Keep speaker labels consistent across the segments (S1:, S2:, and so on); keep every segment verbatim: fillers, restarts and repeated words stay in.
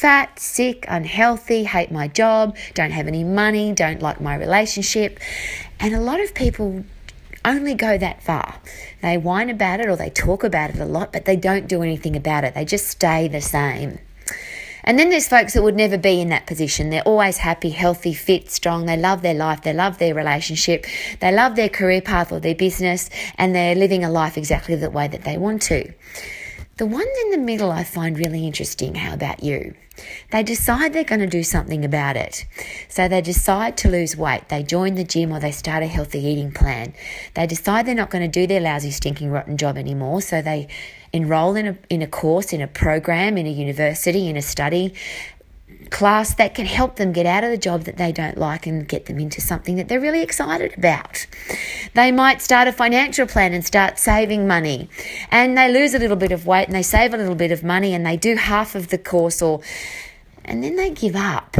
S1: fat, sick, unhealthy, hate my job, don't have any money, don't like my relationship. And a lot of people only go that far. They whine about it or they talk about it a lot, but they don't do anything about it. They just stay the same. And then there's folks that would never be in that position. They're always happy, healthy, fit, strong. They love their life. They love their relationship. They love their career path or their business, and they're living a life exactly the way that they want to. The ones in the middle I find really interesting. How about you? They decide they're going to do something about it. So they decide to lose weight. They join the gym or they start a healthy eating plan. They decide they're not going to do their lousy, stinking, rotten job anymore. So they enroll in a, in a course, in a program, in a university, in a study class that can help them get out of the job that they don't like and get them into something that they're really excited about. They might start a financial plan and start saving money, and they lose a little bit of weight and they save a little bit of money and they do half of the course, or and then they give up.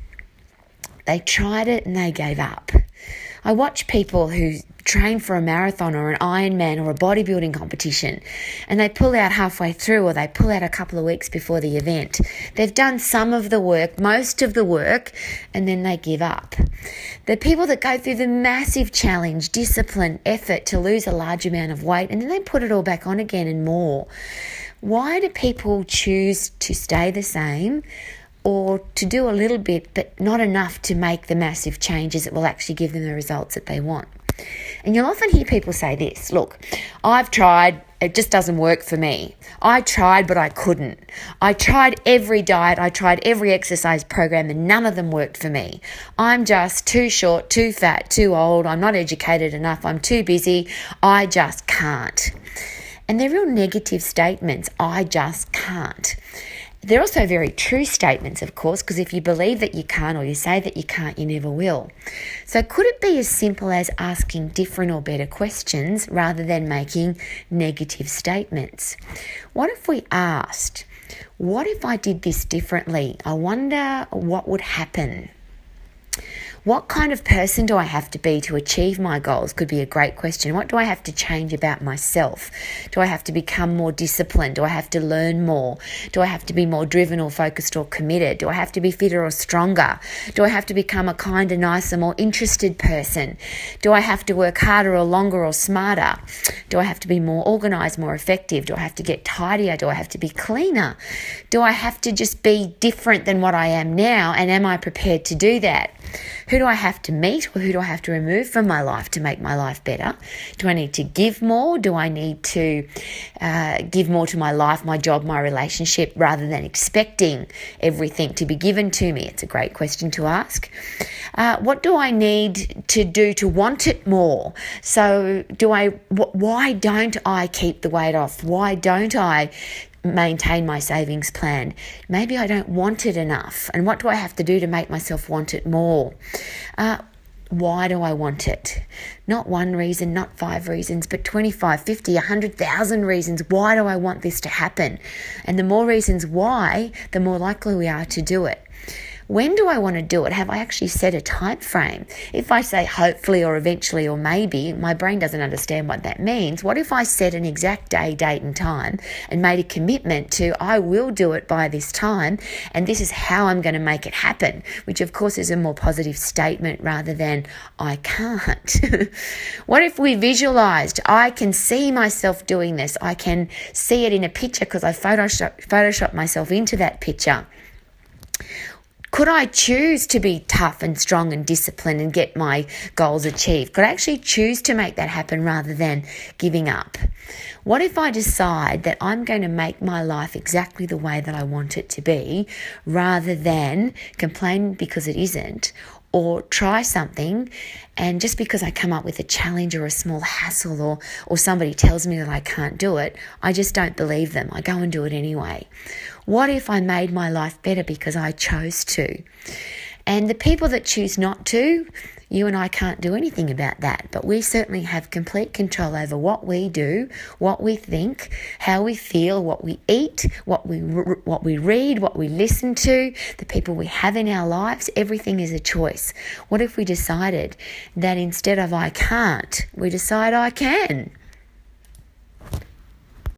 S1: They tried it and they gave up. I watch people who train for a marathon or an Ironman or a bodybuilding competition, and they pull out halfway through, or they pull out a couple of weeks before the event. They've done some of the work, most of the work, and then they give up. The people that go through the massive challenge, discipline, effort to lose a large amount of weight, and then they put it all back on again and more. Why do people choose to stay the same, or to do a little bit but not enough to make the massive changes that will actually give them the results that they want? And you'll often hear people say this: look, I've tried, it just doesn't work for me. I tried, but I couldn't. I tried every diet, I tried every exercise program, and none of them worked for me. I'm just too short, too fat, too old, I'm not educated enough, I'm too busy, I just can't. And they're real negative statements. I just can't. They're also very true statements, of course, because if you believe that you can't, or you say that you can't, you never will. So could it be as simple as asking different or better questions rather than making negative statements? What if we asked, what if I did this differently? I wonder what would happen. What kind of person do I have to be to achieve my goals? Could be a great question. What do I have to change about myself? Do I have to become more disciplined? Do I have to learn more? Do I have to be more driven or focused or committed? Do I have to be fitter or stronger? Do I have to become a kinder, nicer, more interested person? Do I have to work harder or longer or smarter? Do I have to be more organised, more effective? Do I have to get tidier? Do I have to be cleaner? Do I have to just be different than what I am now? And am I prepared to do that? Who do I have to meet, or who do I have to remove from my life to make my life better? Do I need to give more? Do I need to uh, give more to my life, my job, my relationship, rather than expecting everything to be given to me? It's a great question to ask. Uh, what do I need to do to want it more? So do I? Wh- why don't I keep the weight off? Why don't I maintain my savings plan? Maybe I don't want it enough. And what do I have to do to make myself want it more? Uh, why do I want it? Not one reason, not five reasons, but twenty-five, fifty, one hundred thousand reasons. Why do I want this to happen? And the more reasons why, the more likely we are to do it. When do I want to do it? Have I actually set a time frame? If I say hopefully or eventually or maybe, my brain doesn't understand what that means. What if I set an exact day, date and time and made a commitment to I will do it by this time, and this is how I'm going to make it happen, which of course is a more positive statement rather than I can't. What if we visualized I can see myself doing this? I can see it in a picture because I Photoshop, Photoshop myself into that picture. Could I choose to be tough and strong and disciplined and get my goals achieved? Could I actually choose to make that happen rather than giving up? What if I decide that I'm going to make my life exactly the way that I want it to be rather than complain because it isn't, or try something and just because I come up with a challenge or a small hassle or, or somebody tells me that I can't do it, I just don't believe them. I go and do it anyway. What if I made my life better because I chose to? And the people that choose not to, you and I can't do anything about that, but we certainly have complete control over what we do, what we think, how we feel, what we eat, what we what we read, what we listen to, the people we have in our lives. Everything is a choice. What if we decided that instead of I can't, we decide I can?